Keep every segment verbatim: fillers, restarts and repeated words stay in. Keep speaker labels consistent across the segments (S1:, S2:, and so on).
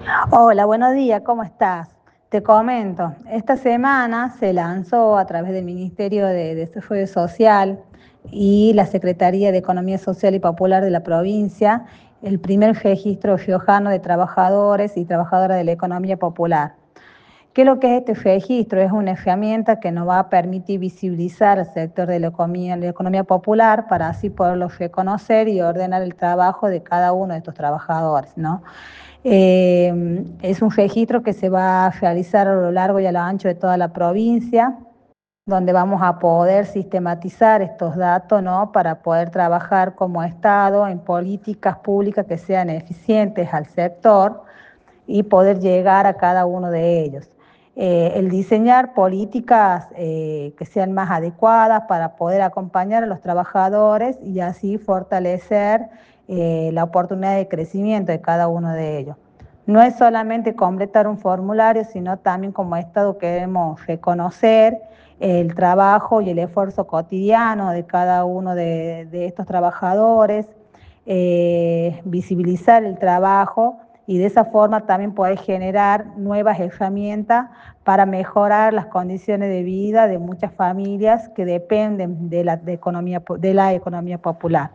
S1: Hola, buenos días, ¿cómo estás? Te comento, esta semana se lanzó a través del Ministerio de Desarrollo Social y la Secretaría de Economía Social y Popular de la provincia el primer registro riojano de trabajadores y trabajadoras de la economía popular. ¿Qué es lo que es este registro? Es una herramienta que nos va a permitir visibilizar el sector de la economía, la economía popular para así poderlo reconocer y ordenar el trabajo de cada uno de estos trabajadores, ¿no? Eh, es un registro que se va a realizar a lo largo y a lo ancho de toda la provincia, donde vamos a poder sistematizar estos datos, ¿no? Para poder trabajar como Estado en políticas públicas que sean eficientes al sector y poder llegar a cada uno de ellos. Eh, el diseñar políticas eh, que sean más adecuadas para poder acompañar a los trabajadores y así fortalecer eh, la oportunidad de crecimiento de cada uno de ellos. No es solamente completar un formulario, sino también como Estado queremos reconocer el trabajo y el esfuerzo cotidiano de cada uno de, de estos trabajadores, eh, visibilizar el trabajo y de esa forma también poder generar nuevas herramientas para mejorar las condiciones de vida de muchas familias que dependen de la, de economía, de la economía popular.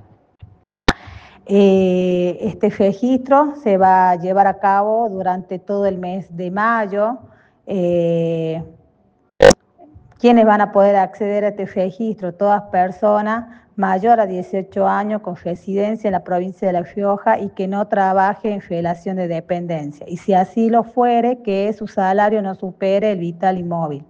S1: Eh, este registro se va a llevar a cabo durante todo el mes de mayo. Eh, ¿Quiénes van a poder acceder a este registro? Todas personas mayores a dieciocho años con residencia en la provincia de La Rioja y que no trabaje en relación de dependencia. Y si así lo fuere, que su salario no supere el vital y móvil.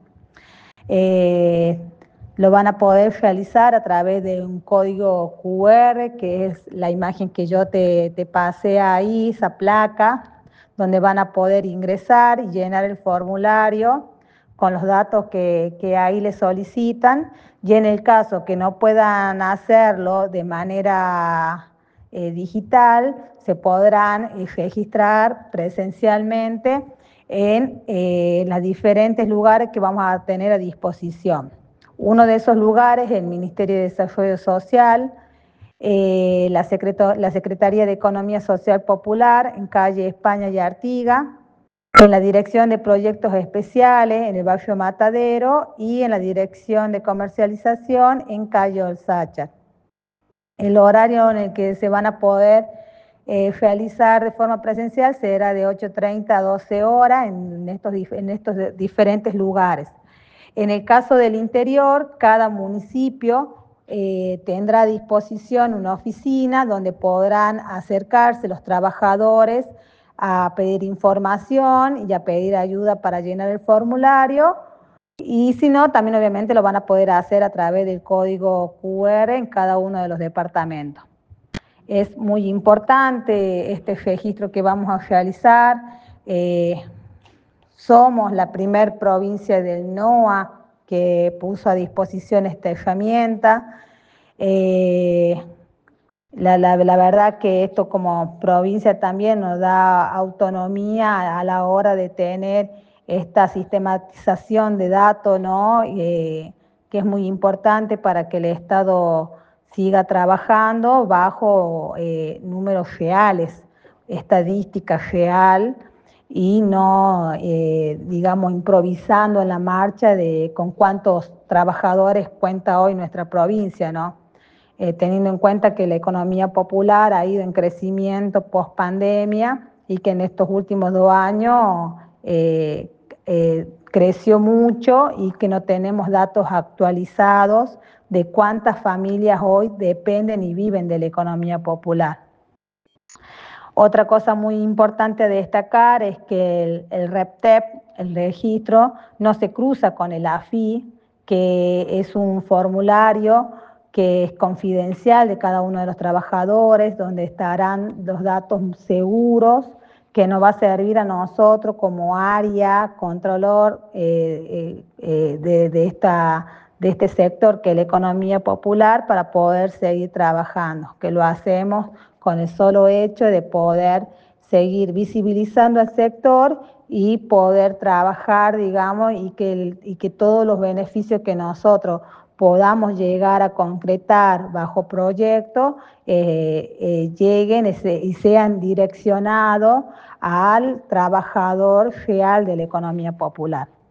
S1: Eh, lo van a poder realizar a través de un código Q R, que es la imagen que yo te, te pasé ahí, esa placa, donde van a poder ingresar y llenar el formulario con los datos que, que ahí les solicitan, y en el caso que no puedan hacerlo de manera eh, digital, se podrán eh, registrar presencialmente en eh, los diferentes lugares que vamos a tener a disposición. Uno de esos lugares es el Ministerio de Desarrollo Social, eh, la, la Secretaría de Economía Social Popular en calle España y Artigas, en la Dirección de Proyectos Especiales en el barrio Matadero y en la Dirección de Comercialización en calle Olsacha. El horario en el que se van a poder eh, realizar de forma presencial será de ocho treinta a doce horas en estos, en estos diferentes lugares. En el caso del interior, cada municipio eh, tendrá a disposición una oficina donde podrán acercarse los trabajadores a pedir información y a pedir ayuda para llenar el formulario. Y si no, también obviamente lo van a poder hacer a través del código Q R en cada uno de los departamentos. Es muy importante este registro que vamos a realizar. Eh, somos la primer provincia del NOA que puso a disposición esta herramienta. Eh, la, la, la verdad que esto como provincia también nos da autonomía a la hora de tener esta sistematización de datos, ¿no? Eh, que es muy importante para que el Estado siga trabajando bajo eh, números reales, estadística real y no, eh, digamos, improvisando en la marcha de con cuántos trabajadores cuenta hoy nuestra provincia, ¿no? Eh, teniendo en cuenta que la economía popular ha ido en crecimiento post pandemia y que en estos últimos dos años eh, eh, creció mucho y que no tenemos datos actualizados de cuántas familias hoy dependen y viven de la economía popular. Otra cosa muy importante a destacar es que el, el REPTEP, el registro, no se cruza con el A F I, que es un formulario que es confidencial de cada uno de los trabajadores, donde estarán los datos seguros, que nos va a servir a nosotros como área, controlor eh, eh, de, de, esta, de este sector que es la economía popular para poder seguir trabajando, que lo hacemos con el solo hecho de poder seguir visibilizando al sector y poder trabajar, digamos, y que, el, y que todos los beneficios que nosotros podamos llegar a concretar bajo proyecto, eh, eh, lleguen ese, y sean direccionados al trabajador real de la economía popular.